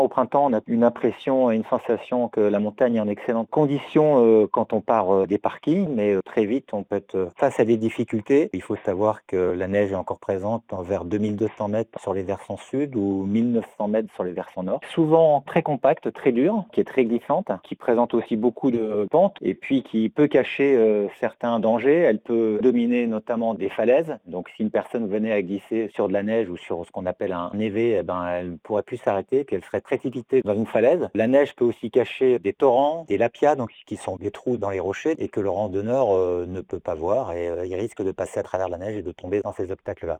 Au printemps, on a une impression et une sensation que la montagne est en excellentes conditions, quand on part, des parkings, mais très vite, on peut être, face à des difficultés. Il faut savoir que la neige est encore présente vers 2 200 mètres sur les versants sud ou 1 900 mètres sur les versants nord. Souvent très compacte, très dure, qui est très glissante, qui présente aussi beaucoup de pentes et puis qui peut cacher, certains dangers. Elle peut dominer notamment des falaises. Donc si une personne venait à glisser sur de la neige ou sur ce qu'on appelle un névé, eh ben, elle ne pourrait plus s'arrêter, puis elle serait précipitée dans une falaise. La neige peut aussi cacher des torrents, des lapias, donc qui sont des trous dans les rochers et que le randonneur ne peut pas voir et il risque de passer à travers la neige et de tomber dans ces obstacles-là.